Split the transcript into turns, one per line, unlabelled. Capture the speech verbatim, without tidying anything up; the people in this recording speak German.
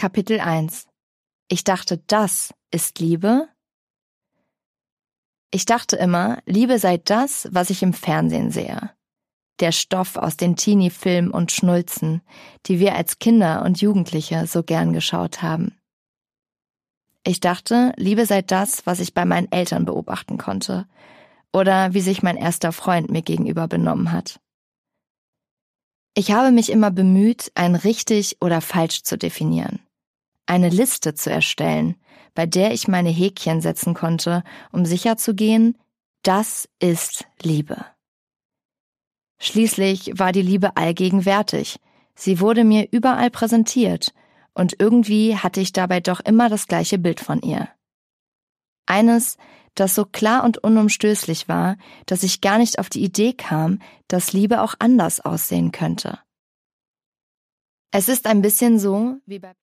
Kapitel eins. Ich dachte, das ist Liebe? Ich dachte immer, Liebe sei das, was ich im Fernsehen sehe. Der Stoff aus den Teenie-Filmen und Schnulzen, die wir als Kinder und Jugendliche so gern geschaut haben. Ich dachte, Liebe sei das, was ich bei meinen Eltern beobachten konnte oder wie sich mein erster Freund mir gegenüber benommen hat. Ich habe mich immer bemüht, ein richtig oder falsch zu definieren. Eine Liste zu erstellen, bei der ich meine Häkchen setzen konnte, um sicherzugehen, das ist Liebe. Schließlich war die Liebe allgegenwärtig. Sie wurde mir überall präsentiert und irgendwie hatte ich dabei doch immer das gleiche Bild von ihr. Eines, das so klar und unumstößlich war, dass ich gar nicht auf die Idee kam, dass Liebe auch anders aussehen könnte. Es ist ein bisschen so wie bei